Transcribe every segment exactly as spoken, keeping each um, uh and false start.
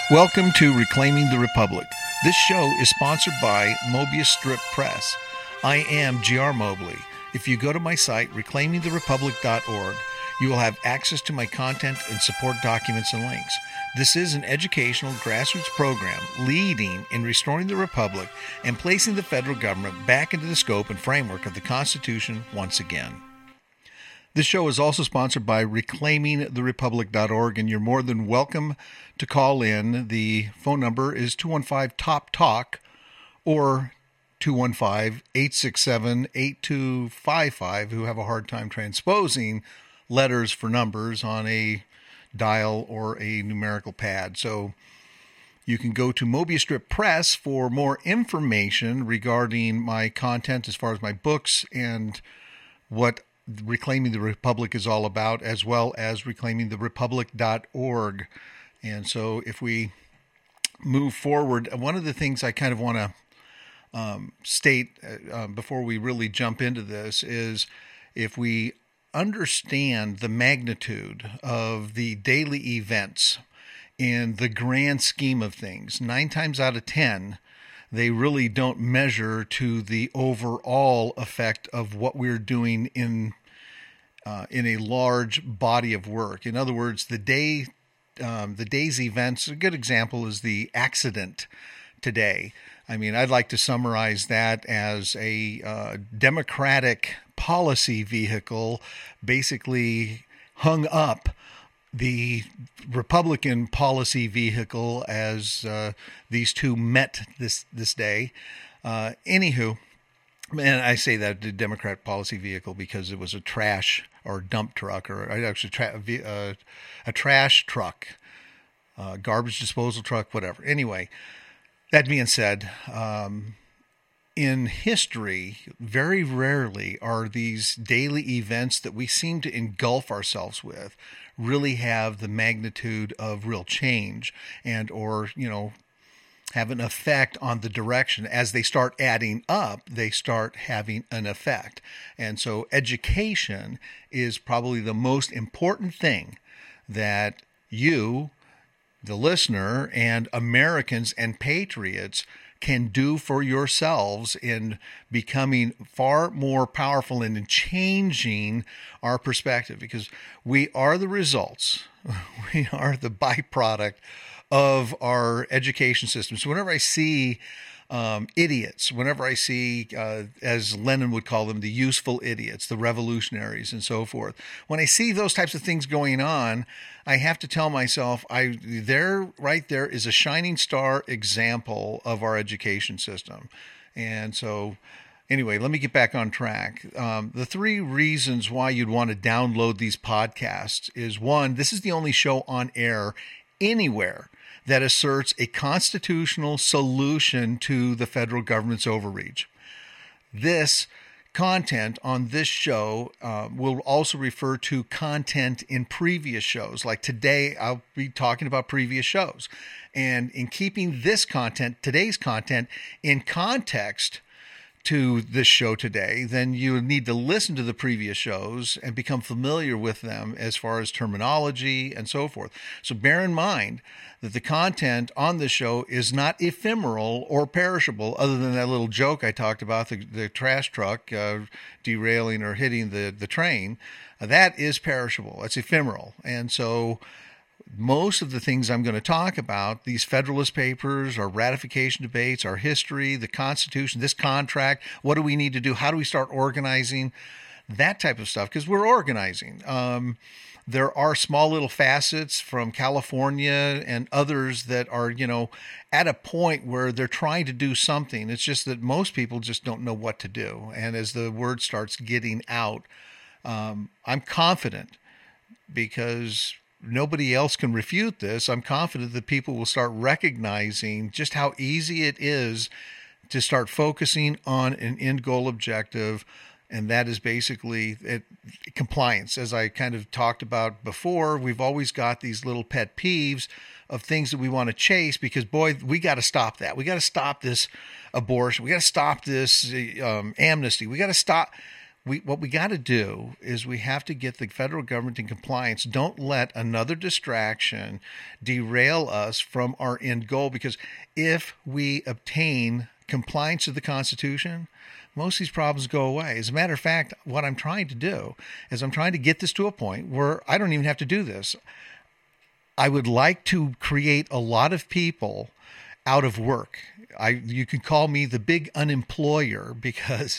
Welcome to Reclaiming the Republic. This show is sponsored by Mobius Strip Press. I am G R Mobley. If you go to my site, reclaiming the republic dot org, you will have access to my content and support documents and links. This is an educational grassroots program leading in restoring the Republic and placing the federal government back into the scope and framework of the Constitution once again. This show is also sponsored by reclaiming the republic dot org, and you're more than welcome to call in. The phone number is two one five, T O P, TALK or two one five, eight six seven, eight two five five, who have a hard time transposing letters for numbers on a dial or a numerical pad. So you can go to Mobius Strip Press for more information regarding my content as far as my books and what Reclaiming the Republic is all about, as well as reclaiming the republic dot org. And so if we move forward, one of the things I kind of want to um, state uh, before we really jump into this is if we understand the magnitude of the daily events in the grand scheme of things, nine times out of ten, they really don't measure to the overall effect of what we're doing in uh, in a large body of work. In other words, the day, um, the day's events. A good example is the accident today. I mean, I'd like to summarize that as a uh, Democratic policy vehicle, basically hung up the Republican policy vehicle as uh, these two met this this day. Uh, anywho, and I say that the Democrat policy vehicle because it was a trash or dump truck, or actually tra- uh, a trash truck, uh, garbage disposal truck, whatever. Anyway, that being said, um, in history, very rarely are these daily events that we seem to engulf ourselves with really have the magnitude of real change and or, you know, have an effect on the direction. As they start adding up, they start having an effect. And so education is probably the most important thing that you, the listener, and Americans and patriots can do for yourselves in becoming far more powerful and in changing our perspective, because we are the results, we are the byproduct of our education system. So whenever I see um, idiots, whenever I see, uh, as Lenin would call them, the useful idiots, the revolutionaries and so forth, when I see those types of things going on, I have to tell myself, I there, right there is a shining star example of our education system. And so anyway, let me get back on track. Um, the three reasons why you'd want to download these podcasts is, one, this is the only show on air anywhere that asserts a constitutional solution to the federal government's overreach. This content on this show uh, will also refer to content in previous shows. Like today, I'll be talking about previous shows. And in keeping this content, today's content, in context to this show today, then you need to listen to the previous shows and become familiar with them as far as terminology and so forth. So bear in mind that the content on this show is not ephemeral or perishable, other than that little joke I talked about, the, the trash truck uh, derailing or hitting the, the train. Uh, that is perishable. It's ephemeral. And so most of the things I'm going to talk about, these Federalist Papers, our ratification debates, our history, the Constitution, this contract, what do we need to do? How do we start organizing? That type of stuff, because we're organizing. Um, there are small little facets from California and others that are, you know, at a point where they're trying to do something. It's just that most people just don't know what to do. And as the word starts getting out, um, I'm confident, because nobody else can refute this, I'm confident that people will start recognizing just how easy it is to start focusing on an end goal objective, and that is basically it, compliance. As I kind of talked about before, we've always got these little pet peeves of things that we want to chase because, boy, we got to stop that. We got to stop this abortion. We got to stop this um, amnesty. We got to stop. we what we got to do is we have to get the federal government in compliance. Don't let another distraction derail us from our end goal, because if we obtain compliance to the Constitution, most of these problems go away. As a matter of fact, what I'm trying to do is I'm trying to get this to a point where I don't even have to do this. I would like to create a lot of people out of work. I you can call me the big unemployer, because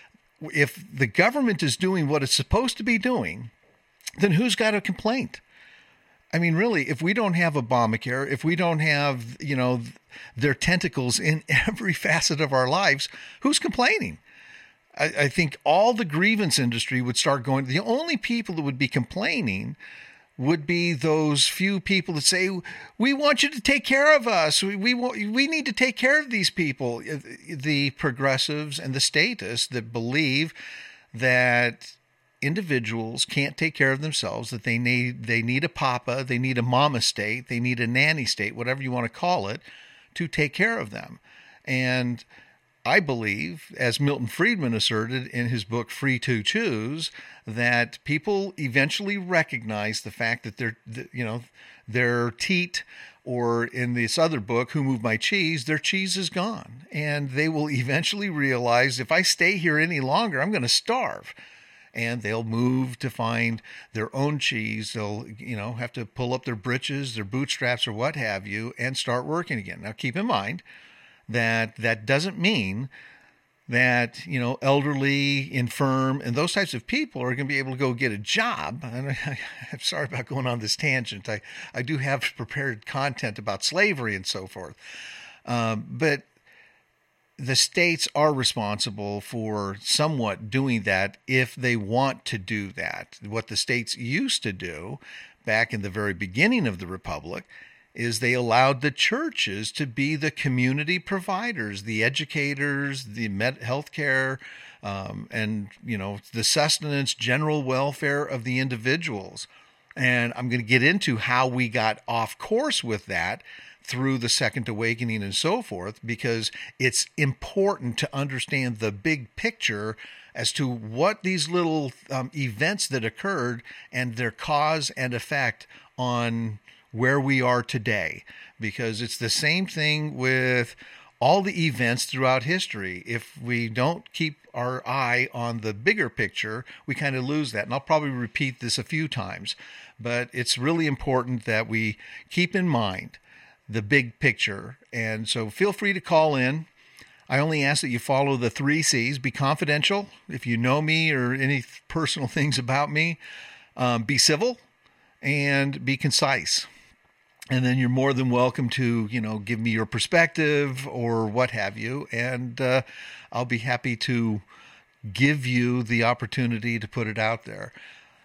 if the government is doing what it's supposed to be doing, then who's got a complaint? I mean, really, if we don't have Obamacare, if we don't have, you know, their tentacles in every facet of our lives, who's complaining? I, I think all the grievance industry would start going. The only people that would be complaining would be those few people that say, we want you to take care of us. We, we, we need to take care of these people. The progressives and the statists that believe that individuals can't take care of themselves, that they need they need a papa, they need a mama state, they need a nanny state, whatever you want to call it, to take care of them. And I believe, as Milton Friedman asserted in his book Free to Choose, that people eventually recognize the fact that their, you know, their teat, or in this other book, Who Moved My Cheese, their cheese is gone. And they will eventually realize, if I stay here any longer, I'm going to starve. And they'll move to find their own cheese. They'll, you know, have to pull up their britches, their bootstraps, or what have you, and start working again. Now, keep in mind that that doesn't mean that, you know, elderly, infirm, and those types of people are going to be able to go get a job. And I, I'm sorry about going on this tangent. I, I do have prepared content about slavery and so forth. Um, but the states are responsible for somewhat doing that if they want to do that. What the states used to do back in the very beginning of the Republic is they allowed the churches to be the community providers, the educators, the med- healthcare, um, and, you know, the sustenance, general welfare of the individuals. And I'm going to get into how we got off course with that through the Second Awakening and so forth, because it's important to understand the big picture as to what these little um, events that occurred and their cause and effect on where we are today, because it's the same thing with all the events throughout history. If we don't keep our eye on the bigger picture, we kind of lose that. And I'll probably repeat this a few times, but it's really important that we keep in mind the big picture. And so feel free to call in. I only ask that you follow the three C's. Be confidential. If you know me or any personal things about me, um, be civil and be concise. And then you're more than welcome to, you know, give me your perspective or what have you. And uh, I'll be happy to give you the opportunity to put it out there.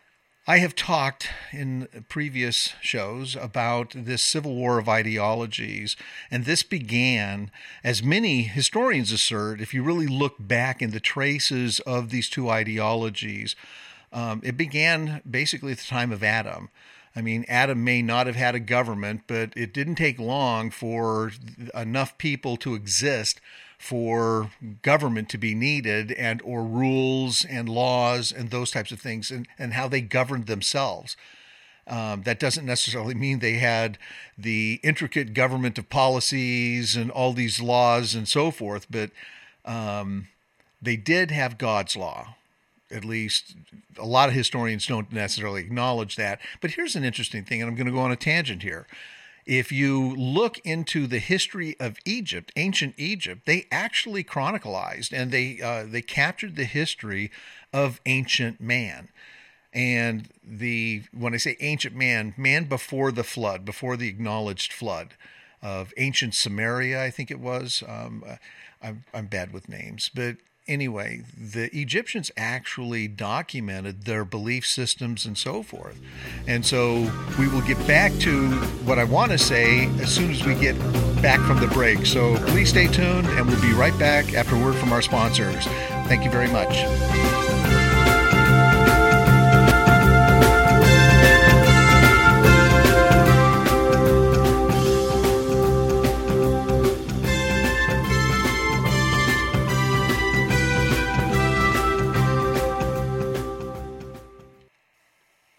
I have talked in previous shows about this civil war of ideologies, and this began, as many historians assert, if you really look back in the traces of these two ideologies, um, it began basically at the time of Adam. I mean, Adam may not have had a government, but it didn't take long for enough people to exist for government to be needed, and or rules and laws and those types of things, and, and how they governed themselves. Um, that doesn't necessarily mean they had the intricate government of policies and all these laws and so forth, but um, they did have God's law. At least a lot of historians don't necessarily acknowledge that. But here's an interesting thing, and I'm going to go on a tangent here. If you look into the history of Egypt, ancient Egypt, they actually chronicalized and they uh, they captured the history of ancient man. And the when I say ancient man, man before the flood, before the acknowledged flood of ancient Samaria, I think it was. Um, I'm, I'm bad with names, but anyway, the Egyptians actually documented their belief systems and so forth. And so we will get back to what I want to say as soon as we get back from the break. So please stay tuned, and we'll be right back after word from our sponsors. Thank you very much.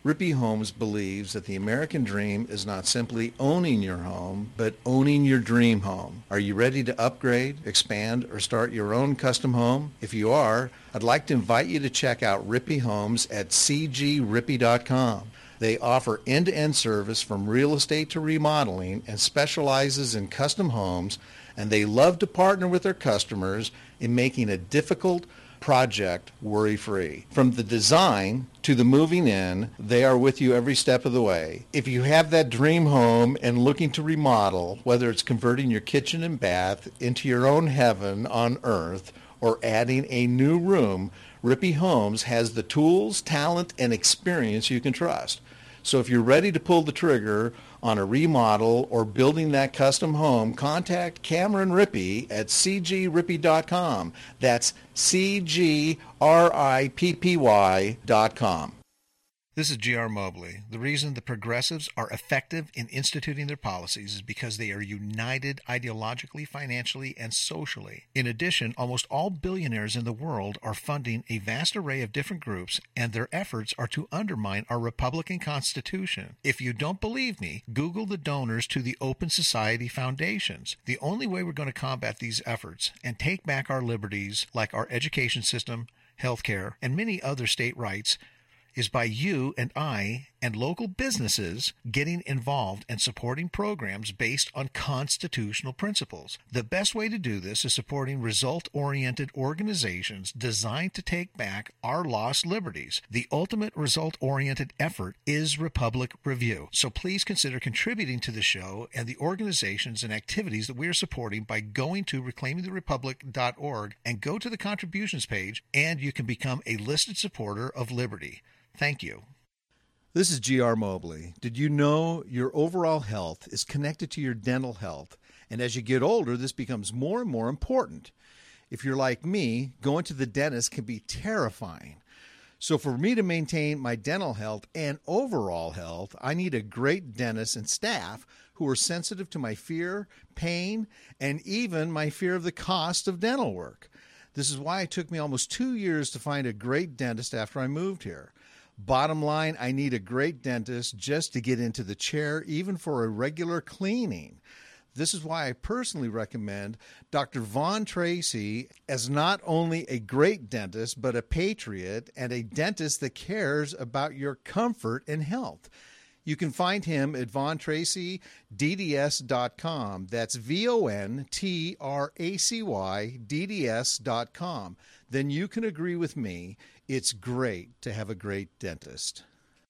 Rippey Homes believes that the American dream is not simply owning your home, but owning your dream home. Are you ready to upgrade, expand, or start your own custom home? If you are, I'd like to invite you to check out Rippey Homes at c g rippey dot com. They offer end-to-end service from real estate to remodeling and specializes in custom homes, and they love to partner with their customers in making a difficult project worry-free. From the design to the moving in, they are with you every step of the way. If you have that dream home and looking to remodel, whether it's converting your kitchen and bath into your own heaven on earth or adding a new room, Rippey Homes has the tools, talent, and experience you can trust. So if you're ready to pull the trigger on a remodel or building that custom home, contact Cameron Rippey at c g rippey dot com. That's C G R I P P Y dot com. This is G R Mobley. The reason the progressives are effective in instituting their policies is because they are united ideologically, financially, and socially. In addition, almost all billionaires in the world are funding a vast array of different groups, and their efforts are to undermine our Republican Constitution. If you don't believe me, Google the donors to the Open Society Foundations. The only way we're going to combat these efforts and take back our liberties, like our education system, health care, and many other state rights, is by you and I and local businesses getting involved and supporting programs based on constitutional principles. The best way to do this is supporting result-oriented organizations designed to take back our lost liberties. The ultimate result-oriented effort is Republic Review. So please consider contributing to the show and the organizations and activities that we are supporting by going to reclaiming the republic dot org and go to the contributions page, and you can become a listed supporter of liberty. Thank you. This is G R Mobley. Did you know your overall health is connected to your dental health? And as you get older, this becomes more and more important. If you're like me, going to the dentist can be terrifying. So for me to maintain my dental health and overall health, I need a great dentist and staff who are sensitive to my fear, pain, and even my fear of the cost of dental work. This is why it took me almost two years to find a great dentist after I moved here. Bottom line, I need a great dentist just to get into the chair, even for a regular cleaning. This is why I personally recommend Doctor Vaughn Tracy as not only a great dentist, but a patriot and a dentist that cares about your comfort and health. You can find him at von tracy d d s dot com. That's V O N T R A C Y D D S dot com. Then you can agree with me. It's great to have a great dentist.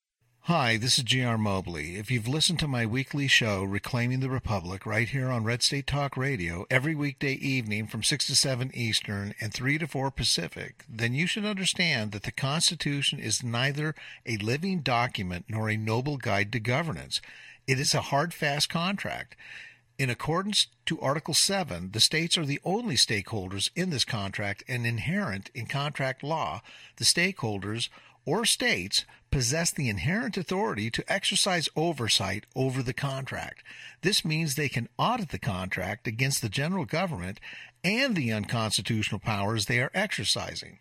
Hi, this is G R Mobley. If you've listened to my weekly show, Reclaiming the Republic, right here on Red State Talk Radio, every weekday evening from six to seven Eastern and three to four Pacific, then you should understand that the Constitution is neither a living document nor a noble guide to governance. It is a hard, fast contract. In accordance to Article seven, the states are the only stakeholders in this contract, and inherent in contract law, the stakeholders or states possess the inherent authority to exercise oversight over the contract. This means they can audit the contract against the general government and the unconstitutional powers they are exercising.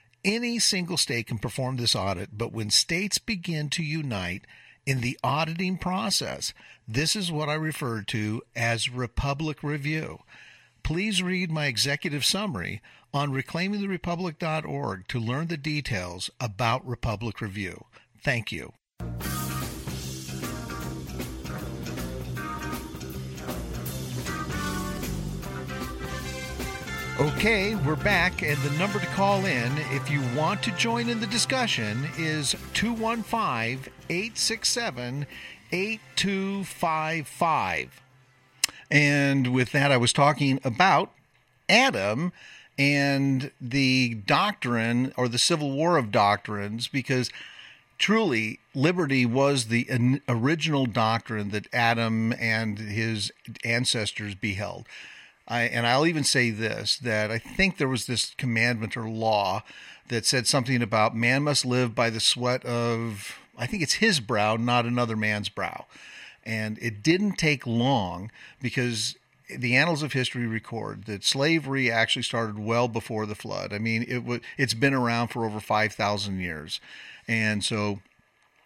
Any single state can perform this audit, but when states begin to unite in the auditing process, this is what I refer to as Republic Review. Please read my executive summary on reclaiming the republic dot org to learn the details about Republic Review. Thank you. Okay, we're back, and the number to call in if you want to join in the discussion is two one five, eight six seven, eight two five five. And with that, I was talking about Adam and the doctrine, or the Civil War of doctrines, because truly liberty was the original doctrine that Adam and his ancestors beheld. I, and I'll even say this, that I think there was this commandment or law that said something about man must live by the sweat of, I think it's his brow, not another man's brow. And it didn't take long, because the annals of history record that slavery actually started well before the flood. I mean, it was, it's been around for over five thousand years. And so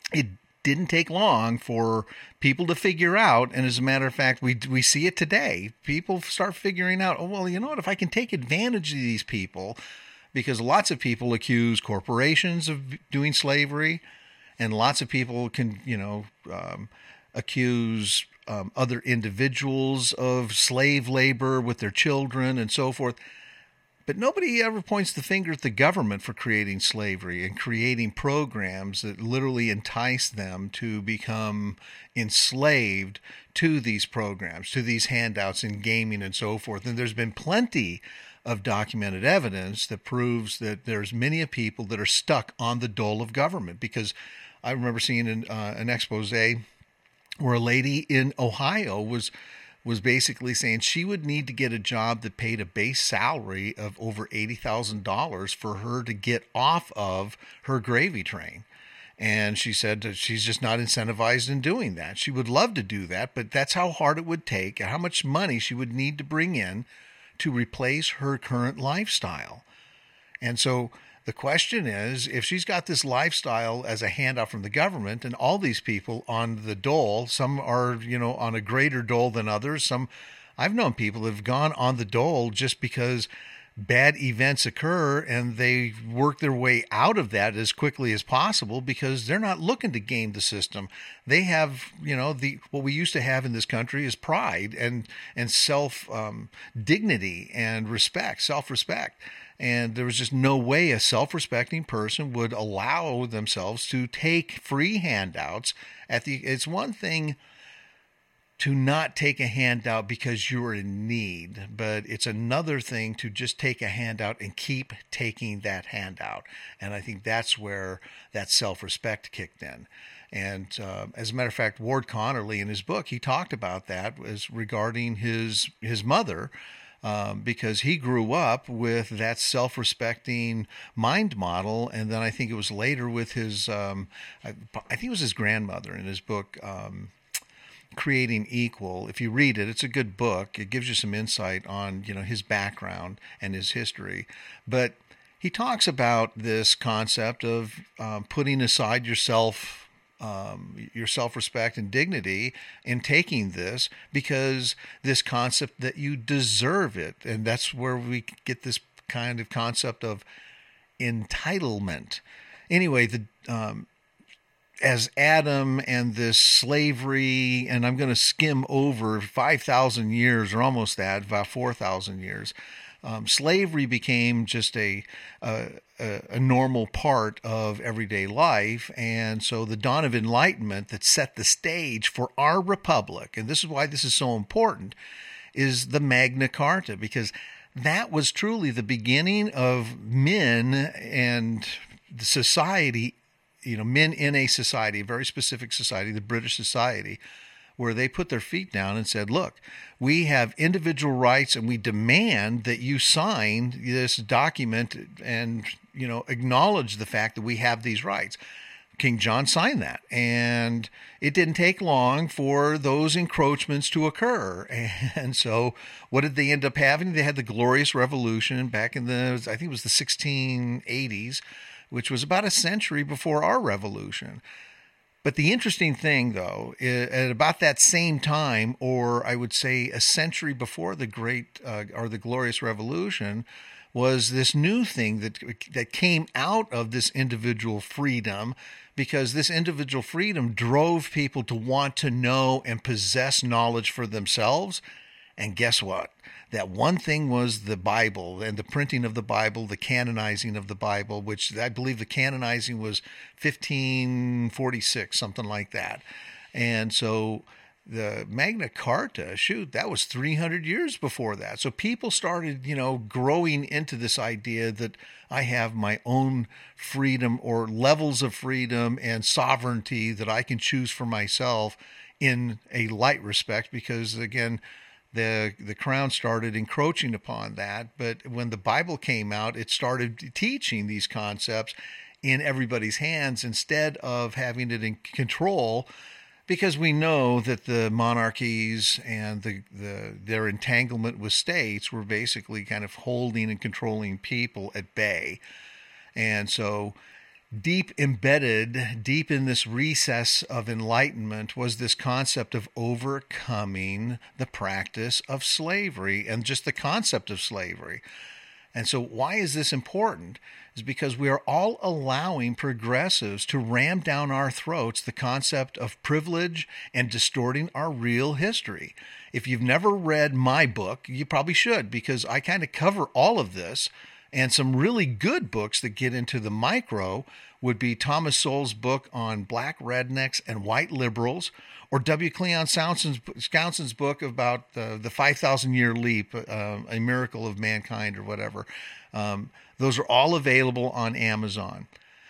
it didn't take long for people to figure out, and as a matter of fact, we we see it today. People start figuring out, oh, well, you know what, if I can take advantage of these people, because lots of people accuse corporations of doing slavery, and lots of people can, you know, um, accuse um, other individuals of slave labor with their children and so forth. But nobody ever points the finger at the government for creating slavery and creating programs that literally entice them to become enslaved to these programs, to these handouts and gaming and so forth. And there's been plenty of documented evidence that proves that there's many people that are stuck on the dole of government. Because I remember seeing an, uh, an expose where a lady in Ohio was was basically saying she would need to get a job that paid a base salary of over eighty thousand dollars for her to get off of her gravy train. And she said that she's just not incentivized in doing that. She would love to do that, but that's how hard it would take and how much money she would need to bring in to replace her current lifestyle. And so the question is, if she's got this lifestyle as a handout from the government, and all these people on the dole, some are, you know, on a greater dole than others. Some, I've known people that have gone on the dole just because bad events occur and they work their way out of that as quickly as possible because they're not looking to game the system. They have, you know, the what we used to have in this country is pride and and self um, dignity and respect, self-respect. And there was just no way a self-respecting person would allow themselves to take free handouts. At the, it's one thing to not take a handout because you're in need, but it's another thing to just take a handout and keep taking that handout. And I think that's where that self-respect kicked in. And uh, as a matter of fact, Ward Connerly in his book, he talked about that as regarding his his mother. Um, because he grew up with that self-respecting mind model, and then I think it was later with his, um, I, I think it was his grandmother in his book, um, Creating Equal. If you read it, it's a good book. It gives you some insight on, you know, his background and his history. But he talks about this concept of um, putting aside yourself. Um, your self-respect and dignity in taking this, because this concept that you deserve it. And that's where we get this kind of concept of entitlement. Anyway, the um, as Adam and this slavery, and I'm going to skim over five thousand years or almost that, about four thousand years, um, slavery became just a, a a normal part of everyday life. And so the dawn of enlightenment that set the stage for our republic, and this is why this is so important, is the Magna Carta, because that was truly the beginning of men and the society, you know, men in a society, a very specific society, the British society, where they put their feet down and said, look, we have individual rights and we demand that you sign this document and, you know, acknowledge the fact that we have these rights. King John signed that, and it didn't take long for those encroachments to occur. And so what did they end up having? They had the Glorious Revolution back in the, I think it was the sixteen eighties, which was about a century before our revolution. But the interesting thing, though, is at about that same time, or I would say a century before the Great uh, or the Glorious Revolution, was this new thing that that came out of this individual freedom, because this individual freedom drove people to want to know and possess knowledge for themselves. And guess what? That one thing was the Bible and the printing of the Bible, the canonizing of the Bible, which I believe the canonizing was fifteen forty-six, something like that. And so the Magna Carta, shoot, that was three hundred years before that. So people started, you know, growing into this idea that I have my own freedom or levels of freedom and sovereignty that I can choose for myself in a light respect, because, again, The the crown started encroaching upon that. But when the Bible came out, it started teaching these concepts in everybody's hands instead of having it in control, because we know that the monarchies and the, the their entanglement with states were basically kind of holding and controlling people at bay. And so deep embedded, deep in this recess of enlightenment was this concept of overcoming the practice of slavery and just the concept of slavery. And so why is this important? Is because we are all allowing progressives to ram down our throats the concept of privilege and distorting our real history. If you've never read my book, you probably should, because I kind of cover all of this. And some really good books that get into the micro would be Thomas Sowell's book on black rednecks and white liberals, or W. Cleon Skousen's, Skousen's book about uh, the five thousand year leap, uh, A Miracle of Mankind, or whatever. Um, those are all available on Amazon.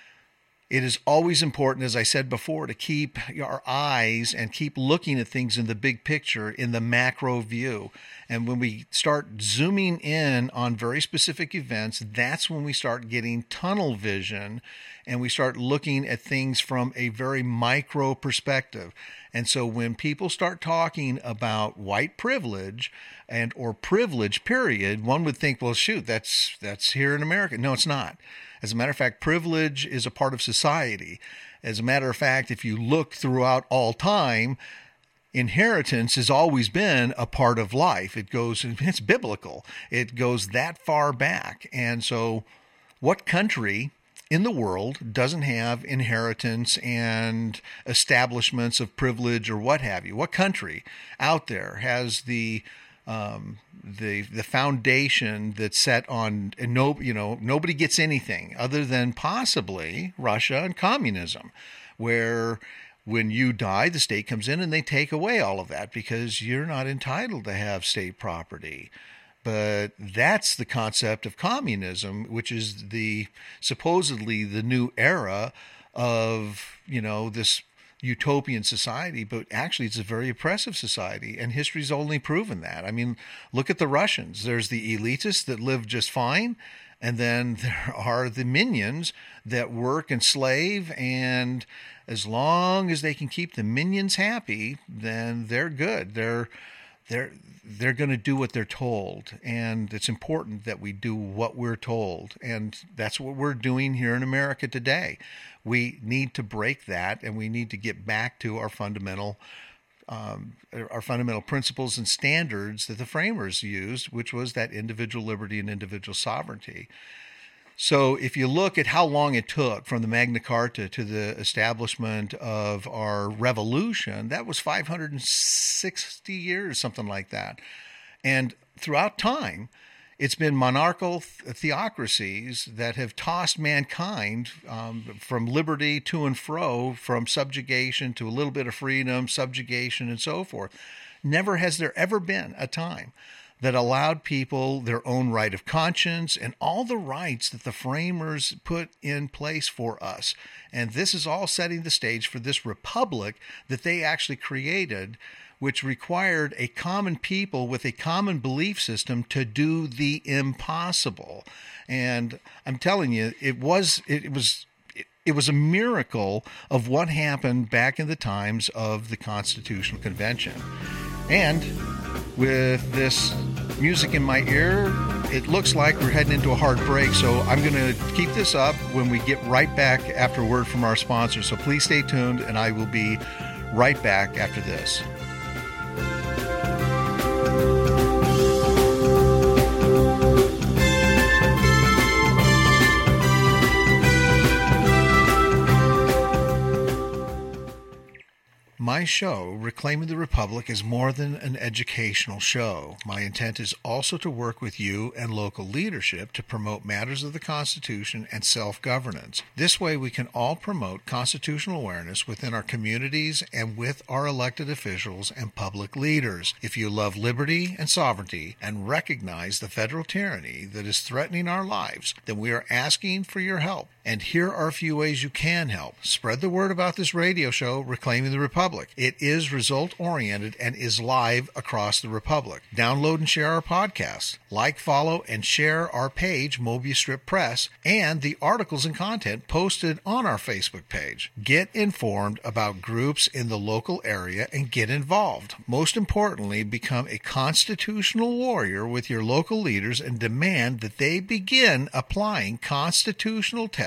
It is always important, as I said before, to keep our eyes and keep looking at things in the big picture, in the macro view. And when we start zooming in on very specific events, that's when we start getting tunnel vision and we start looking at things from a very micro perspective. And so when people start talking about white privilege and or privilege, period, one would think, well, shoot, that's that's here in America. No, it's not. As a matter of fact, privilege is a part of society. As a matter of fact, if you look throughout all time, inheritance has always been a part of life. It goes, it's biblical. It goes that far back. And so what country in the world doesn't have inheritance and establishments of privilege or what have you? What country out there has the um, the the foundation that's set on, and no, you know, nobody gets anything other than possibly Russia and communism, where when you die, the state comes in and they take away all of that because you're not entitled to have state property. But that's the concept of communism, which is the supposedly the new era of, you know, this utopian society, but actually it's a very oppressive society, and history's only proven that. I mean, look at the Russians. There's the elitists that live just fine, and then there are the minions that work and slave, and as long as they can keep the minions happy, then they're good. They're they're they're going to do what they're told, and it's important that we do what we're told, and that's what we're doing here in America today. We need to break that, and we need to get back to our fundamental um, our fundamental principles and standards that the framers used, which was that individual liberty and individual sovereignty. So if you look at how long it took from the Magna Carta to the establishment of our revolution, that was five hundred sixty years, something like that. And throughout time, it's been monarchical theocracies that have tossed mankind um, from liberty to and fro, from subjugation to a little bit of freedom, subjugation, and so forth. Never has there ever been a time that allowed people their own right of conscience and all the rights that the framers put in place for us. And this is all setting the stage for this republic that they actually created, which required a common people with a common belief system to do the impossible. And I'm telling you, it was it was it, it was a miracle of what happened back in the times of the Constitutional Convention. And with this music in my ear, it looks like we're heading into a hard break, so I'm going to keep this up when we get right back after a word from our sponsor. So please stay tuned, and I will be right back after this. My show, Reclaiming the Republic, is more than an educational show. My intent is also to work with you and local leadership to promote matters of the Constitution and self-governance. This way we can all promote constitutional awareness within our communities and with our elected officials and public leaders. If you love liberty and sovereignty and recognize the federal tyranny that is threatening our lives, then we are asking for your help. And here are a few ways you can help. Spread the word about this radio show, Reclaiming the Republic. It is result-oriented and is live across the Republic. Download and share our podcast. Like, follow, and share our page, Mobius Strip Press, and the articles and content posted on our Facebook page. Get informed about groups in the local area and get involved. Most importantly, become a constitutional warrior with your local leaders and demand that they begin applying constitutional tests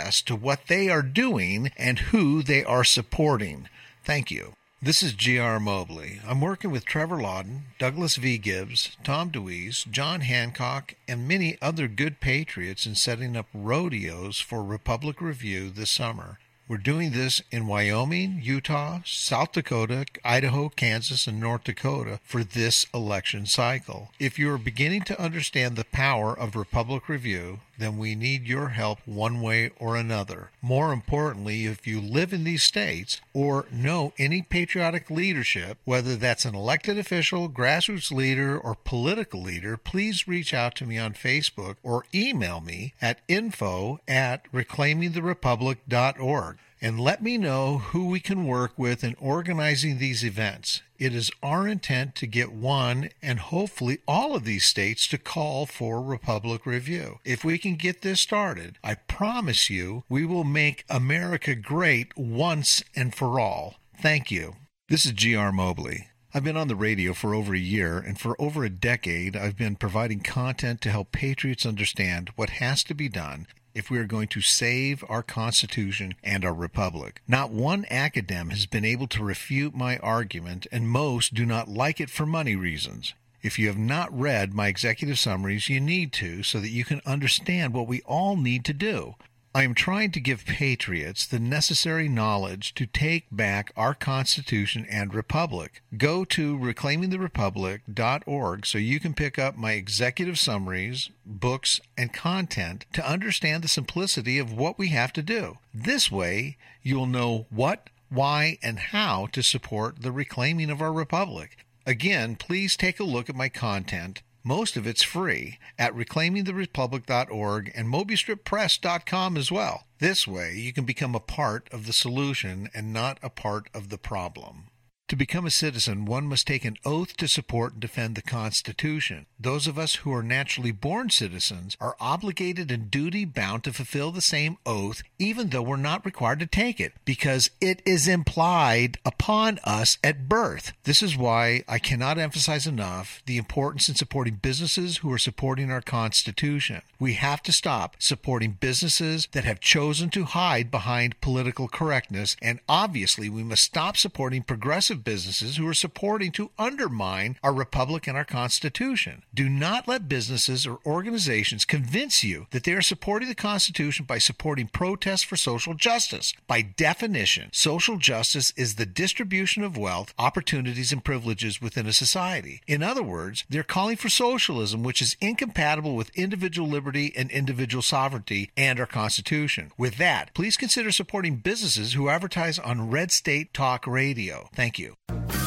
access to what they are doing and who they are supporting. Thank you. This is G R Mobley. I'm working with Trevor Lawden, Douglas V. Gibbs, Tom DeWeese, John Hancock, and many other good patriots in setting up rodeos for Republic Review this summer. We're doing this in Wyoming, Utah, South Dakota, Idaho, Kansas, and North Dakota for this election cycle. If you are beginning to understand the power of Republic Review, then we need your help one way or another. More importantly, if you live in these states or know any patriotic leadership, whether that's an elected official, grassroots leader, or political leader, please reach out to me on Facebook or email me at info at reclaiming the republic dot org. And let me know who we can work with in organizing these events. It is our intent to get one and hopefully all of these states to call for Republic Review. If we can get this started, I promise you we will make America great once and for all. Thank you. This is G R Mobley. I've been on the radio for over a year, and for over a decade, I've been providing content to help patriots understand what has to be done if we are going to save our Constitution and our Republic. Not one academic has been able to refute my argument, and most do not like it for money reasons. If you have not read my executive summaries, you need to, so that you can understand what we all need to do. I am trying to give patriots the necessary knowledge to take back our Constitution and Republic. Go to reclaiming the republic dot org so you can pick up my executive summaries, books, and content to understand the simplicity of what we have to do. This way, you'll know what, why, and how to support the reclaiming of our republic. Again, please take a look at my content. Most of it's free at reclaiming the republic dot org and mobius strip press dot com as well. This way, you can become a part of the solution and not a part of the problem. To become a citizen, one must take an oath to support and defend the Constitution. Those of us who are naturally born citizens are obligated and duty-bound to fulfill the same oath, even though we're not required to take it, because it is implied upon us at birth. This is why I cannot emphasize enough the importance in supporting businesses who are supporting our Constitution. We have to stop supporting businesses that have chosen to hide behind political correctness, and obviously we must stop supporting progressive businesses who are supporting to undermine our republic and our Constitution. Do not let businesses or organizations convince you that they are supporting the Constitution by supporting protests for social justice. By definition, social justice is the distribution of wealth, opportunities, and privileges within a society. In other words, they're calling for socialism, which is incompatible with individual liberty and individual sovereignty and our Constitution. With that, please consider supporting businesses who advertise on Red State Talk Radio. Thank you.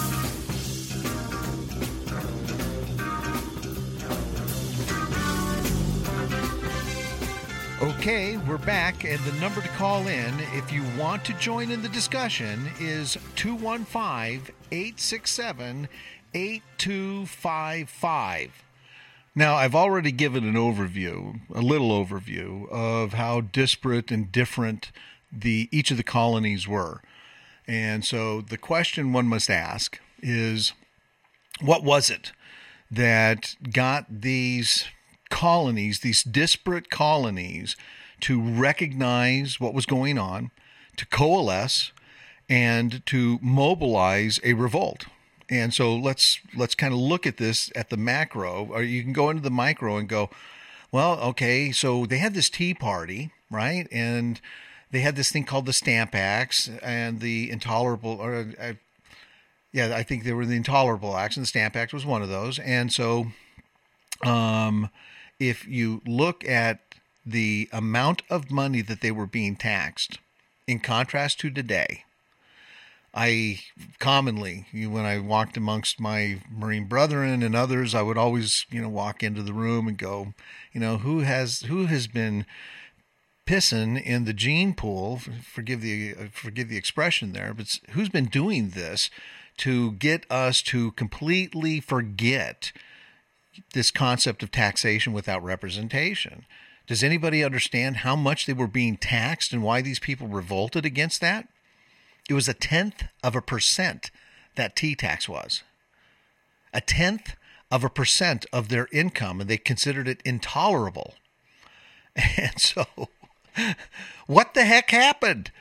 Okay, we're back, and the number to call in if you want to join in the discussion is two one five, eight six seven, eight two five five. Now, I've already given an overview, a little overview, of how disparate and different the each of the colonies were. And so the question one must ask is, what was it that got these colonies, these disparate colonies, to recognize what was going on, to coalesce, and to mobilize a revolt? And so let's let's kind of look at this at the macro, or you can go into the micro and go, well, okay, so they had this Tea Party, right? And they had this thing called the Stamp Acts and the Intolerable, or uh, yeah, I think they were the Intolerable Acts, and the Stamp Act was one of those. And so um, if you look at the amount of money that they were being taxed, in contrast to today, I commonly, when I walked amongst my Marine brethren and others, I would always, you know, walk into the room and go, you know, who has who has been pissing in the gene pool, forgive the forgive the expression there, but who's been doing this to get us to completely forget this concept of taxation without representation? Does anybody understand how much they were being taxed and why these people revolted against that? It was a tenth of a percent that tea tax was. A tenth of a percent of their income, and they considered it intolerable. And so What the heck happened?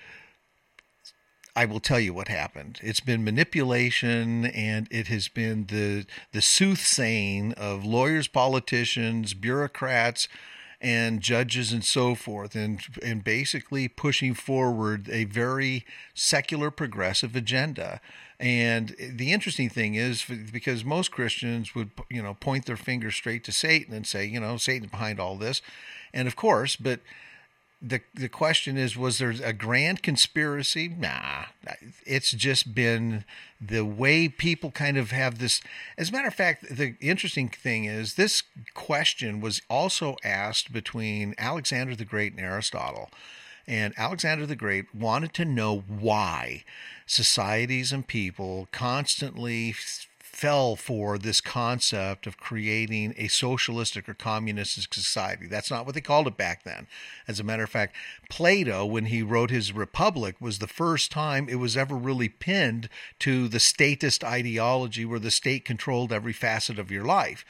I will tell you what happened. It's been manipulation, and it has been the the soothsaying of lawyers, politicians, bureaucrats, and judges and so forth, and and basically pushing forward a very secular progressive agenda. And the interesting thing is, because most Christians would, you know, point their finger straight to Satan and say, you know, Satan's behind all this. And of course, but the the question is, was there a grand conspiracy? Nah, it's just been the way people kind of have this. As a matter of fact, the interesting thing is this question was also asked between Alexander the Great and Aristotle. And Alexander the Great wanted to know why societies and people constantly fell for this concept of creating a socialistic or communistic society. That's not what they called it back then. As a matter of fact, Plato, when he wrote his Republic, was the first time it was ever really pinned to the statist ideology where the state controlled every facet of your life.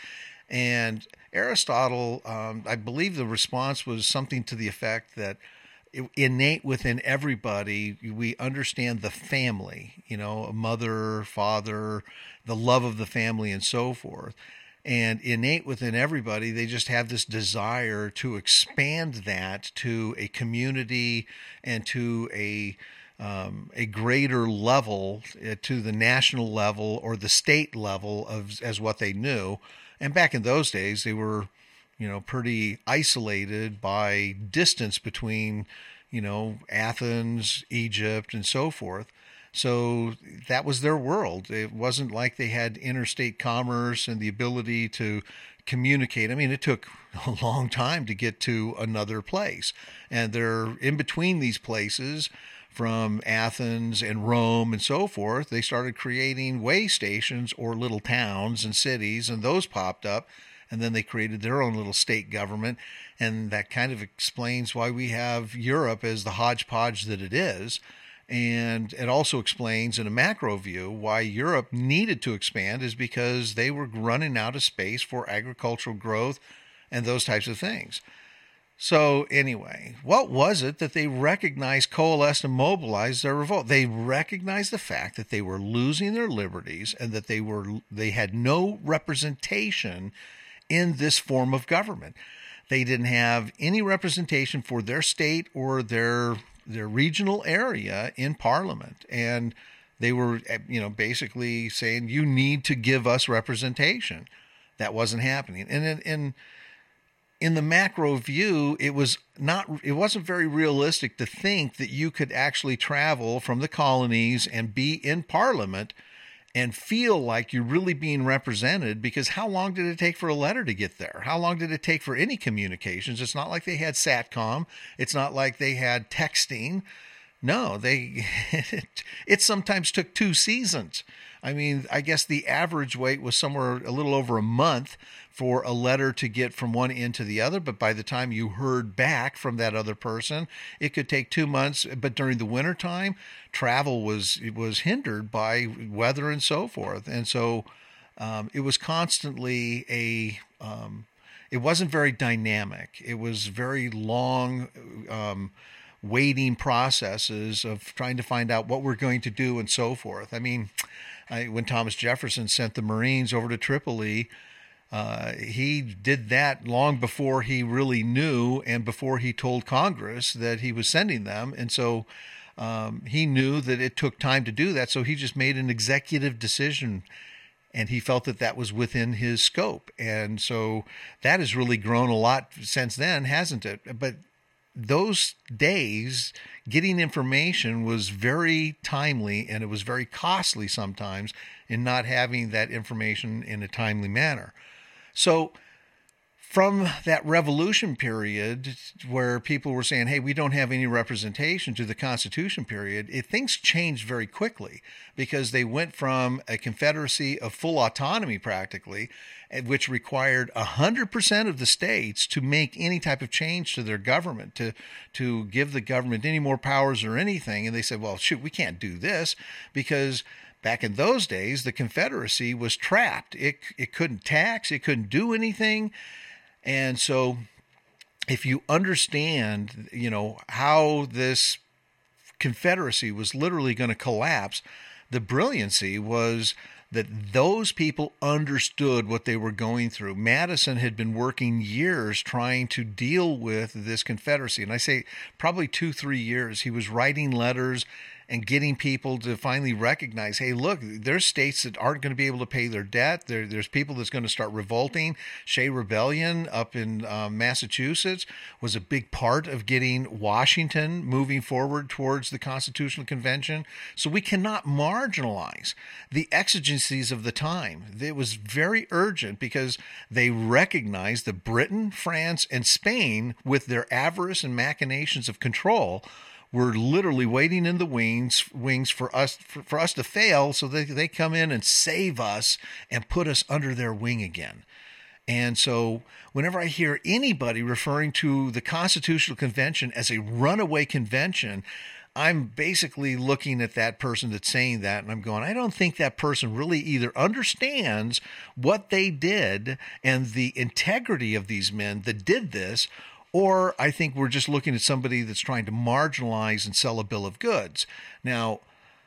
And Aristotle, um, I believe the response was something to the effect that innate within everybody, we understand the family, you know, a mother, father, the love of the family, and so forth. And innate within everybody, they just have this desire to expand that to a community and to a um, a greater level, uh, to the national level or the state level of as what they knew. And back in those days, they were, you know, pretty isolated by distance between, you know, Athens, Egypt, and so forth. So that was their world. It wasn't like they had interstate commerce and the ability to communicate. I mean, it took a long time to get to another place. And they're in between these places, from Athens and Rome and so forth, they started creating way stations or little towns and cities, and those popped up. And then they created their own little state government. And that kind of explains why we have Europe as the hodgepodge that it is. And it also explains in a macro view why Europe needed to expand, is because they were running out of space for agricultural growth and those types of things. So anyway, what was it that they recognized, coalesced, and mobilized their revolt? They recognized the fact that they were losing their liberties and that they were they had no representation in this form of government. They didn't have any representation for their state or their their regional area in Parliament. And they were, you know, basically saying, you need to give us representation. That wasn't happening. And in, in in the macro view, it was not it wasn't very realistic to think that you could actually travel from the colonies and be in Parliament and feel like you're really being represented, because how long did it take for a letter to get there? How long did it take for any communications? It's not like they had SATCOM. It's not like they had texting. No, they it, it sometimes took two seasons. I mean, I guess the average wait was somewhere a little over a month for a letter to get from one end to the other. But by the time you heard back from that other person, it could take two months. But during the wintertime, travel was it was hindered by weather and so forth. And so um, it was constantly a, um, it wasn't very dynamic. It was very long um, waiting processes of trying to find out what we're going to do and so forth. I mean, I, when Thomas Jefferson sent the Marines over to Tripoli, uh, he did that long before he really knew and before he told Congress that he was sending them. And so um, he knew that it took time to do that. So he just made an executive decision, and he felt that that was within his scope. And so that has really grown a lot since then, hasn't it? But those days, getting information was very timely, and it was very costly sometimes in not having that information in a timely manner. So from that revolution period where people were saying, hey, we don't have any representation, to the Constitution period, it, things changed very quickly, because they went from a confederacy of full autonomy practically, which required one hundred percent of the states to make any type of change to their government, to to give the government any more powers or anything. And they said, well, shoot, we can't do this, because back in those days, the Confederacy was trapped. It it couldn't tax, it couldn't do anything. And so if you understand, you know, how this Confederacy was literally going to collapse, the brilliancy was that those people understood what they were going through. Madison had been working years trying to deal with this Confederacy. And I say probably two, three years. He was writing letters and getting people to finally recognize, hey, look, there's states that aren't going to be able to pay their debt. There, there's people that's going to start revolting. Shea Rebellion up in um, Massachusetts was a big part of getting Washington moving forward towards the Constitutional Convention. So we cannot marginalize the exigencies of the time. It was very urgent because they recognized that Britain, France, and Spain, with their avarice and machinations of control, were literally waiting in the wings wings for us for, for us to fail, so they they come in and save us and put us under their wing again. And so whenever I hear anybody referring to the Constitutional Convention as a runaway convention, I'm basically looking at that person that's saying that, and I'm going, I don't think that person really either understands what they did and the integrity of these men that did this, or I think we're just looking at somebody that's trying to marginalize and sell a bill of goods. Now,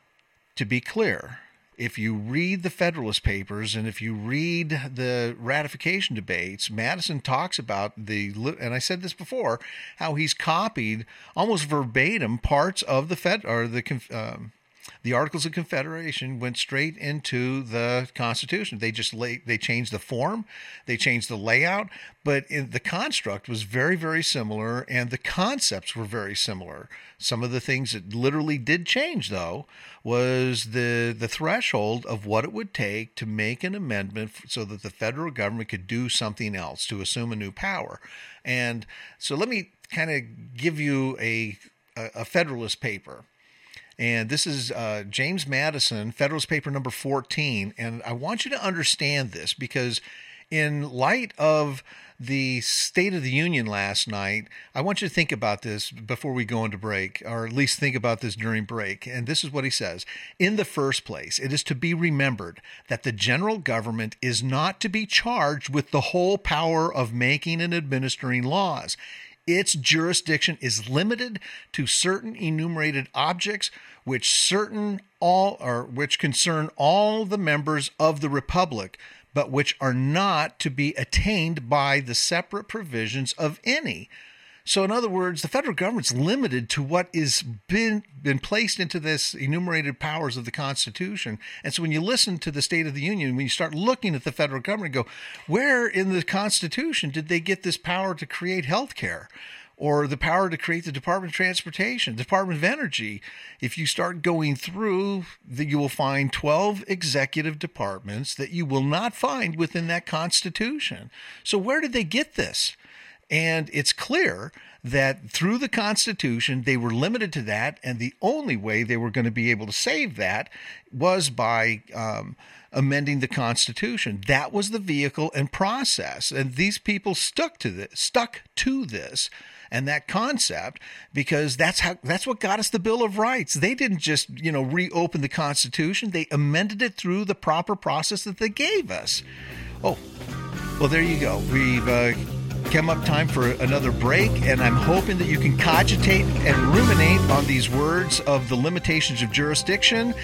to be clear, if you read the Federalist Papers and if you read the ratification debates, Madison talks about the, and I said this before, how he's copied almost verbatim parts of the Fed or the um, the Articles of Confederation went straight into the Constitution. They just lay, they changed the form, they changed the layout, but in, the construct was very, very similar, and the concepts were very similar. Some of the things that literally did change, though, was the the threshold of what it would take to make an amendment so that the federal government could do something else, to assume a new power. And so let me kind of give you a, a, a Federalist paper. And this is uh, James Madison, Federalist Paper number fourteen. And I want you to understand this because in light of the State of the Union last night, I want you to think about this before we go into break, or at least think about this during break. And this is what he says. In the first place, it is to be remembered that the general government is not to be charged with the whole power of making and administering laws. Its jurisdiction is limited to certain enumerated objects which certain all or which concern all the members of the republic, but which are not to be attained by the separate provisions of any. So in other words, the federal government's limited to what is been been placed into this enumerated powers of the Constitution. And so when you listen to the State of the Union, when you start looking at the federal government, go, where in the Constitution did they get this power to create health care? Or the power to create the Department of Transportation, Department of Energy? If you start going through, the, you will find twelve executive departments that you will not find within that Constitution. So where did they get this? And it's clear that through the Constitution, they were limited to that, and the only way they were going to be able to save that was by um, amending the Constitution. That was the vehicle and process, and these people stuck to this, stuck to this and that concept because that's how that's what got us the Bill of Rights. They didn't just you know reopen the Constitution; they amended it through the proper process that they gave us. Oh, well, there you go. We've uh, come up time for another break, and I'm hoping that you can cogitate and ruminate on these words of the limitations of jurisdiction.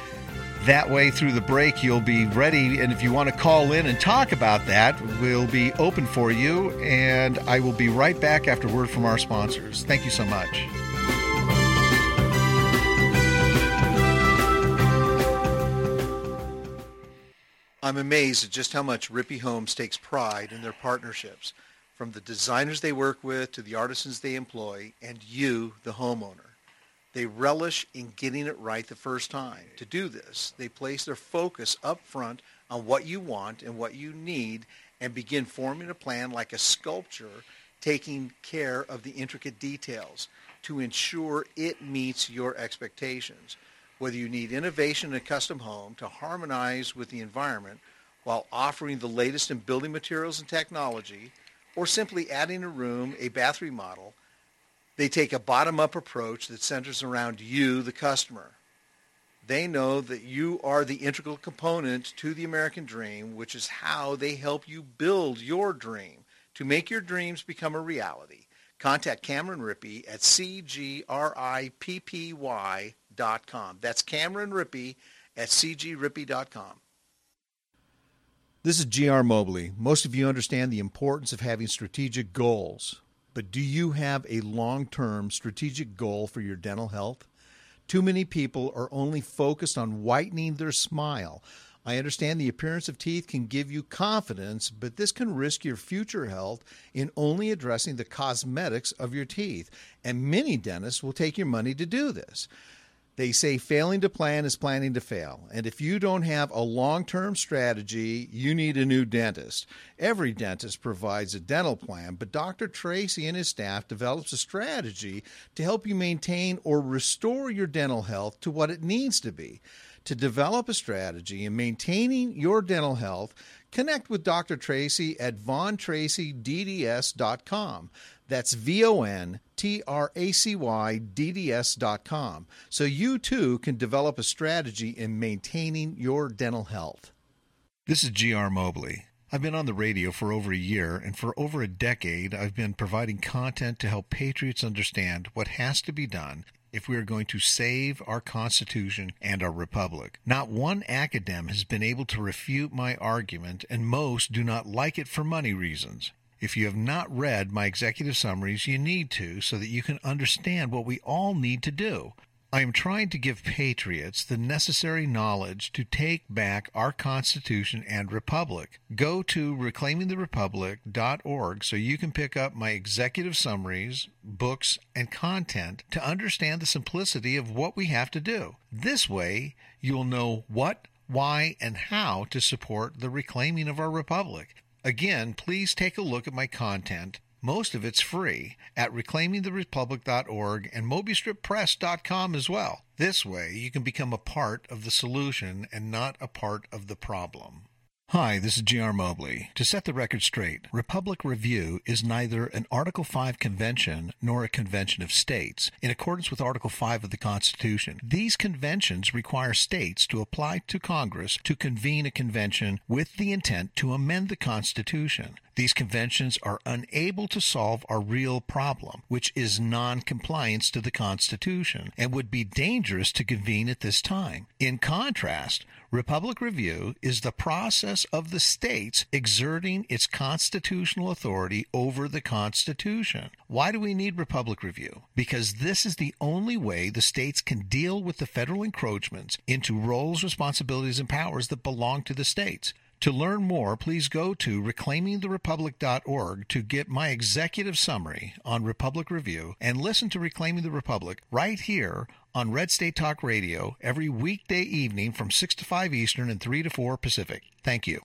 That way, through the break, you'll be ready, and if you want to call in and talk about that, we'll be open for you, and I will be right back after word from our sponsors. Thank you so much. I'm amazed at just how much Rippey Homes takes pride in their partnerships, from the designers they work with to the artisans they employ, and you, the homeowner. They relish in getting it right the first time. To do this, they place their focus up front on what you want and what you need and begin forming a plan like a sculptor, taking care of the intricate details to ensure it meets your expectations. Whether you need innovation in a custom home to harmonize with the environment while offering the latest in building materials and technology, or simply adding a room, a bath remodel, they take a bottom-up approach that centers around you, the customer. They know that you are the integral component to the American dream, which is how they help you build your dream to make your dreams become a reality. contact Cameron Rippey at C G R I P P Y dot com. That's Cameron Rippey at C G Rippey dot com. This is G R Mobley. Most of you understand the importance of having strategic goals, but do you have a long-term strategic goal for your dental health? Too many people are only focused on whitening their smile. I understand the appearance of teeth can give you confidence, but this can risk your future health in only addressing the cosmetics of your teeth, and many dentists will take your money to do this. They say failing to plan is planning to fail, and if you don't have a long-term strategy, you need a new dentist. Every dentist provides a dental plan, but Doctor Tracy and his staff develops a strategy to help you maintain or restore your dental health to what it needs to be. To develop a strategy in maintaining your dental health, connect with Doctor Tracy at von tracy d d s dot com. That's V O N T R A C Y D D S dot com. So you too can develop a strategy in maintaining your dental health. This is G R Mobley. I've been on the radio for over a year, and for over a decade, I've been providing content to help patriots understand what has to be done if we are going to save our Constitution and our Republic. Not one academic has been able to refute my argument, and most do not like it for money reasons. If you have not read my executive summaries, you need to so that you can understand what we all need to do. I am trying to give patriots the necessary knowledge to take back our Constitution and Republic. Go to reclaiming the republic dot org so you can pick up my executive summaries, books, and content to understand the simplicity of what we have to do. This way, you'll know what, why, and how to support the reclaiming of our republic. Again, please take a look at my content. Most of it's free at reclaiming the republic dot org and mobius strip press dot com as well. This way, you can become a part of the solution and not a part of the problem. Hi, this is G R Mobley. To set the record straight, Republic Review is neither an Article five convention nor a convention of states, in accordance with Article five of the Constitution. These conventions require states to apply to Congress to convene a convention with the intent to amend the Constitution. These conventions are unable to solve our real problem, which is non-compliance to the Constitution, and would be dangerous to convene at this time. In contrast, Republic Review is the process of the states exerting its constitutional authority over the Constitution. Why do we need Republic Review? Because this is the only way the states can deal with the federal encroachments into roles, responsibilities, and powers that belong to the states. To learn more, please go to reclaiming the republic dot org to get my executive summary on Republic Review and listen to Reclaiming the Republic right here on Red State Talk Radio every weekday evening from six to five Eastern and three to four Pacific. Thank you.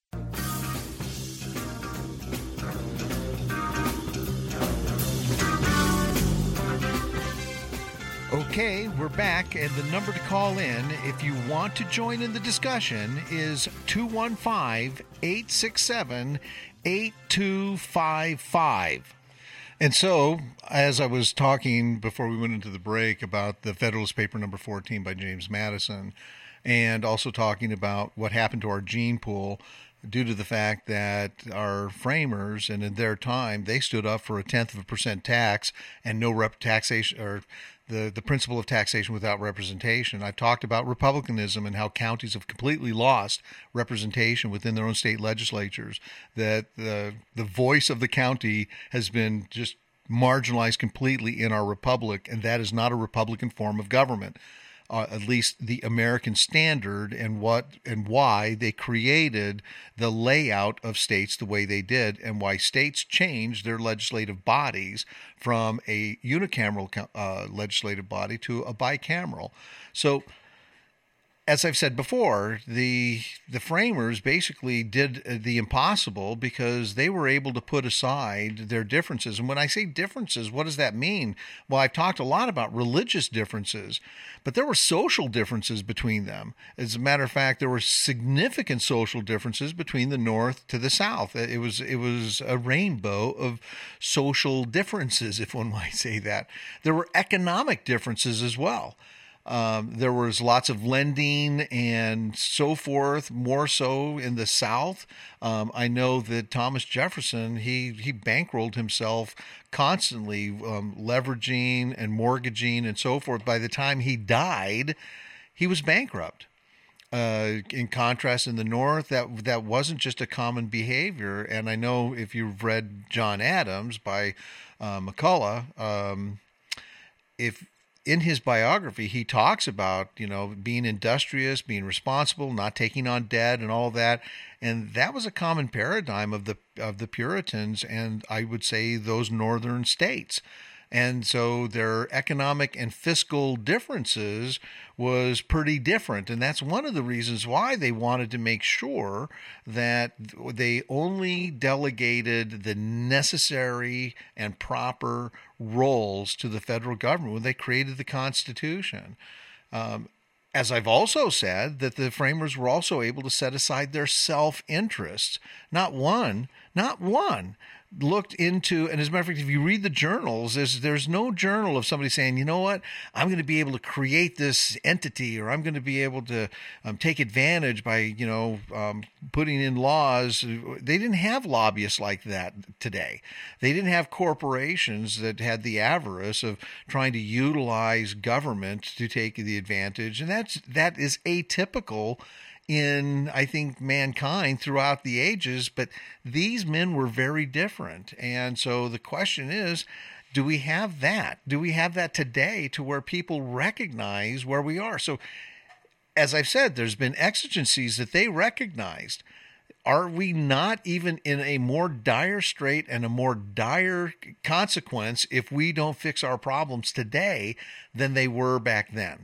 Okay, we're back, and the number to call in if you want to join in the discussion is two one five, eight six seven, eight two five five. And so, as I was talking before we went into the break about the Federalist Paper number fourteen by James Madison, and also talking about what happened to our gene pool due to the fact that our framers, and in their time, they stood up for a tenth of a percent tax and no rep taxation, or the, the principle of taxation without representation. I've talked about republicanism and how counties have completely lost representation within their own state legislatures, that the the voice of the county has been just marginalized completely in our republic, and that is not a Republican form of government. Uh, at least the American standard, and what and why they created the layout of states the way they did, and why states changed their legislative bodies from a unicameral uh, legislative body to a bicameral. So, as I've said before, the the framers basically did the impossible because they were able to put aside their differences. And when I say differences, what does that mean? Well, I've talked a lot about religious differences, but there were social differences between them. As a matter of fact, there were significant social differences between the North to the South. It was it was a rainbow of social differences, if one might say that. There were economic differences as well. Um, there was lots of lending and so forth, more so in the South. Um, I know that Thomas Jefferson, he, he bankrolled himself constantly, um, leveraging and mortgaging and so forth. By the time he died, he was bankrupt. Uh, in contrast, in the North, that that wasn't just a common behavior. And I know if you've read John Adams by uh, McCullough, um, if in his biography he talks about, you know, being industrious, being responsible, not taking on debt, and all that, and that was a common paradigm of the of the Puritans, and I would say those northern states. And so their economic and fiscal differences was pretty different. And that's one of the reasons why they wanted to make sure that they only delegated the necessary and proper roles to the federal government when they created the Constitution. Um, as I've also said, that the framers were also able to set aside their self-interests. Not one, not one looked into, and as a matter of fact, if you read the journals, there's there's no journal of somebody saying, you know what, I'm going to be able to create this entity, or I'm going to be able to um, take advantage by, you know, um, putting in laws. They didn't have lobbyists like that today. They didn't have corporations that had the avarice of trying to utilize government to take the advantage, and that's that is atypical in, I think, mankind throughout the ages, but these men were very different. And so the question is, do we have that? Do we have that today to where people recognize where we are? So as I've said, there's been exigencies that they recognized. Are we not even in a more dire strait and a more dire consequence if we don't fix our problems today than they were back then?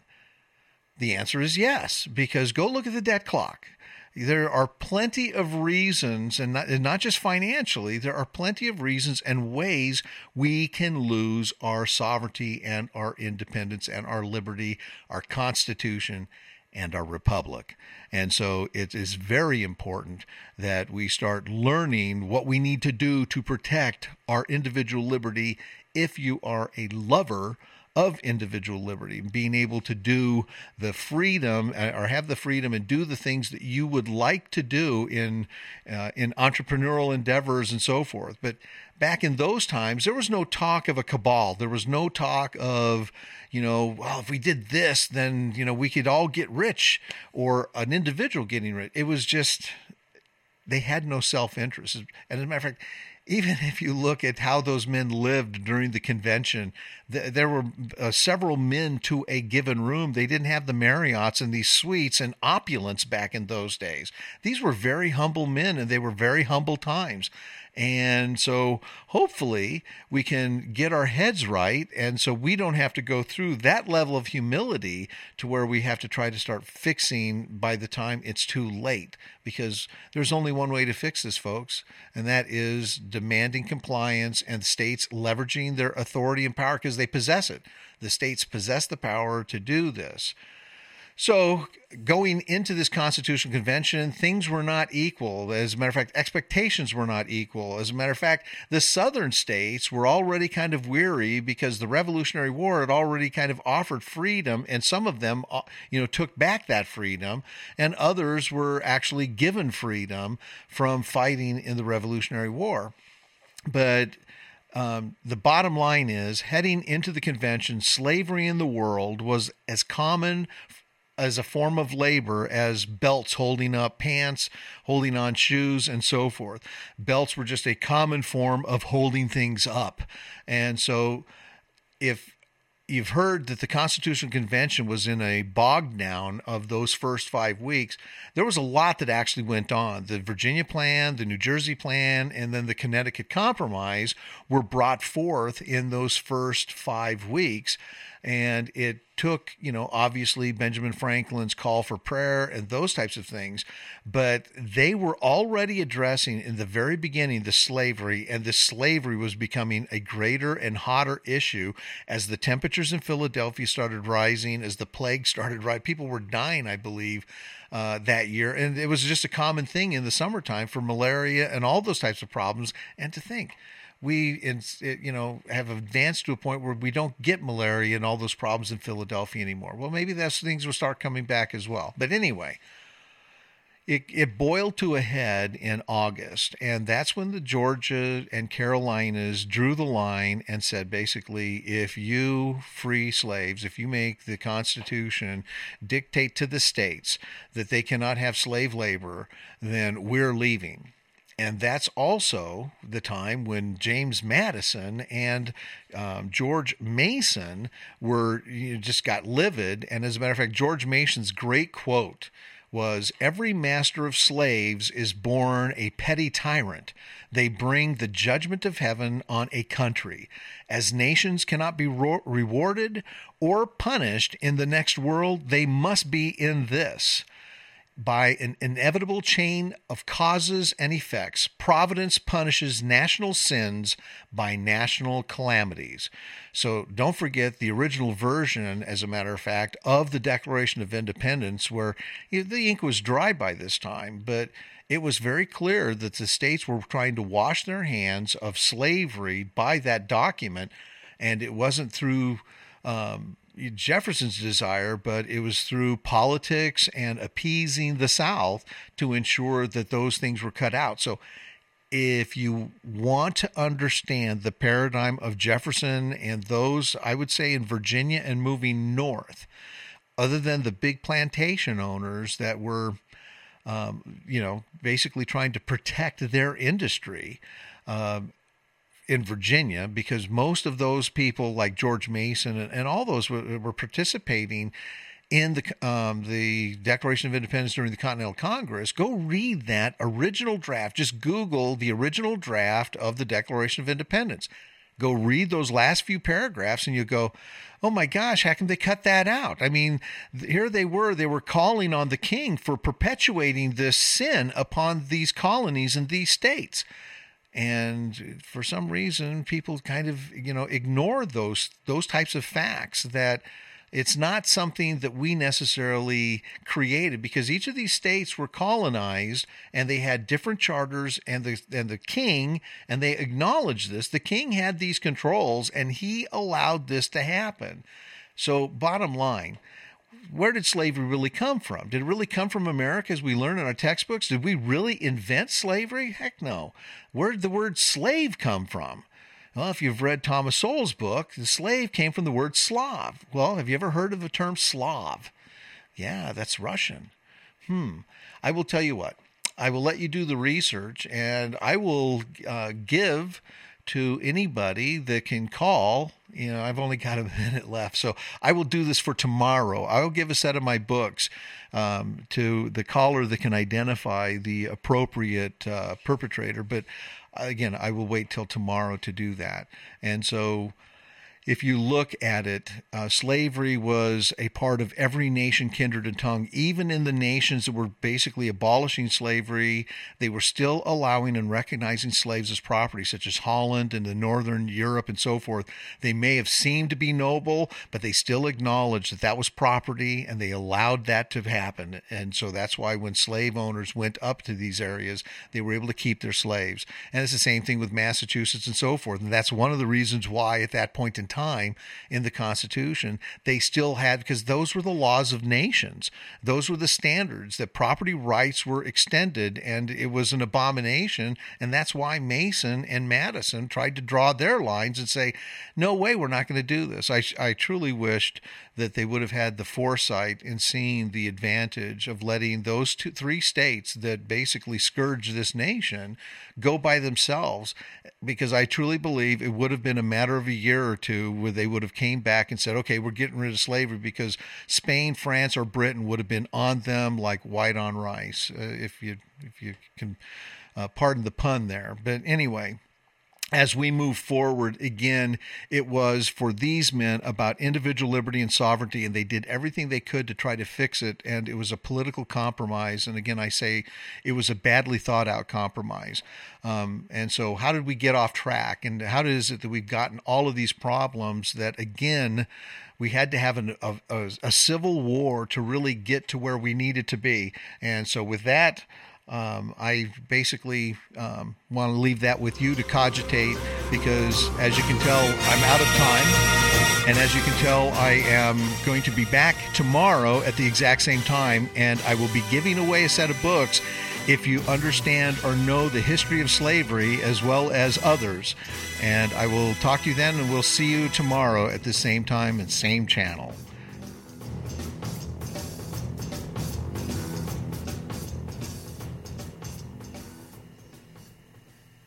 The answer is yes, because go look at the debt clock. There are plenty of reasons, and not, and not just financially, there are plenty of reasons and ways we can lose our sovereignty and our independence and our liberty, our Constitution, and our republic. And so it is very important that we start learning what we need to do to protect our individual liberty if you are a lover of individual liberty, being able to do the freedom or have the freedom and do the things that you would like to do in uh, in entrepreneurial endeavors and so forth. But back in those times, there was no talk of a cabal. There was no talk of, you know, well, if we did this, then, you know, we could all get rich, or an individual getting rich. It was just, they had no self-interest. And as a matter of fact, even if you look at how those men lived during the convention, th- there were uh, several men to a given room. They didn't have the Marriotts and these suites and opulence back in those days. These were very humble men, and they were very humble times. And so hopefully we can get our heads right, and so we don't have to go through that level of humility to where we have to try to start fixing by the time it's too late, because there's only one way to fix this, folks, and that is demanding compliance and states leveraging their authority and power because they possess it. The states possess the power to do this. So going into this Constitutional Convention, things were not equal. As a matter of fact, expectations were not equal. As a matter of fact, the southern states were already kind of weary because the Revolutionary War had already kind of offered freedom, and some of them, you know, took back that freedom, and others were actually given freedom from fighting in the Revolutionary War. But Um, the bottom line is, heading into the convention, slavery in the world was as common as a form of labor as belts holding up pants, holding on shoes, and so forth. Belts were just a common form of holding things up. And so if you've heard that the Constitutional Convention was in a bog down of those first five weeks, there was a lot that actually went on. The Virginia Plan, the New Jersey Plan, and then the Connecticut Compromise were brought forth in those first five weeks. And it took, you know, obviously Benjamin Franklin's call for prayer and those types of things, but they were already addressing in the very beginning the slavery, and the slavery was becoming a greater and hotter issue as the temperatures in Philadelphia started rising, as the plague started rising. People were dying, I believe, uh, that year, and it was just a common thing in the summertime for malaria and all those types of problems. And to think, we, in, you know, have advanced to a point where we don't get malaria and all those problems in Philadelphia anymore. Well, maybe those things will start coming back as well. But anyway, It, it boiled to a head in August, and that's when the Georgia and Carolinas drew the line and said, basically, if you free slaves, if you make the Constitution dictate to the states that they cannot have slave labor, then we're leaving. And that's also the time when James Madison and um, George Mason were, you know, just got livid. And as a matter of fact, George Mason's great quote was, "Every master of slaves is born a petty tyrant. They bring the judgment of heaven on a country. As nations cannot be ro- rewarded or punished in the next world, they must be in this. By an inevitable chain of causes and effects, providence punishes national sins by national calamities." So don't forget the original version, as a matter of fact, of the Declaration of Independence, where, you know, the ink was dry by this time, but it was very clear that the states were trying to wash their hands of slavery by that document, and it wasn't through um, Jefferson's desire, but it was through politics and appeasing the South to ensure that those things were cut out. So if you want to understand the paradigm of Jefferson and those, I would say, in Virginia and moving north, other than the big plantation owners that were, um, you know, basically trying to protect their industry, um, in Virginia, because most of those people like George Mason and, and all those were, were participating in the um, the Declaration of Independence during the Continental Congress. Go read that original draft. Just Google the original draft of the Declaration of Independence. Go read those last few paragraphs and you go, oh my gosh, how can they cut that out? I mean, here they were, they were calling on the king for perpetuating this sin upon these colonies and these states. And for some reason, people kind of, you know, ignore those those types of facts, that it's not something that we necessarily created, because each of these states were colonized and they had different charters, and the and the king, and they acknowledged this, the king had these controls and he allowed this to happen. So bottom line, where did slavery really come from? Did it really come from America as we learn in our textbooks? Did we really invent slavery? Heck no. Where did the word slave come from? Well, if you've read Thomas Sowell's book, the slave came from the word Slav. Well, have you ever heard of the term Slav? Yeah, that's Russian. Hmm. I will tell you what. I will let you do the research, and I will uh, give to anybody that can call. You know, I've only got a minute left, so I will do this for tomorrow. I will give a set of my books um, to the caller that can identify the appropriate uh, perpetrator. But again, I will wait till tomorrow to do that. And so if you look at it, uh, slavery was a part of every nation, kindred, and tongue. Even in the nations that were basically abolishing slavery, they were still allowing and recognizing slaves as property, such as Holland and the Northern Europe and so forth. They may have seemed to be noble, but they still acknowledged that that was property, and they allowed that to happen. And so that's why when slave owners went up to these areas, they were able to keep their slaves. And it's the same thing with Massachusetts and so forth. And that's one of the reasons why at that point in time in the Constitution, they still had, because those were the laws of nations. Those were the standards, that property rights were extended, and it was an abomination. And that's why Mason and Madison tried to draw their lines and say, no way, we're not going to do this. I, I truly wished that they would have had the foresight in seeing the advantage of letting those two, three states that basically scourged this nation go by themselves, because I truly believe it would have been a matter of a year or two where they would have came back and said, okay, we're getting rid of slavery, because Spain, France, or Britain would have been on them like white on rice, uh, if you if you can uh, pardon the pun there. But anyway, as we move forward, again, it was for these men about individual liberty and sovereignty, and they did everything they could to try to fix it, and it was a political compromise. And again, I say it was a badly thought out compromise. Um, and so how did we get off track? And how is it that we've gotten all of these problems that, again, we had to have an, a, a, a civil war to really get to where we needed to be? And so with that, Um, I basically um, want to leave that with you to cogitate because, as you can tell, I'm out of time. And as you can tell, I am going to be back tomorrow at the exact same time, and I will be giving away a set of books if you understand or know the history of slavery as well as others. And I will talk to you then, and we'll see you tomorrow at the same time and same channel.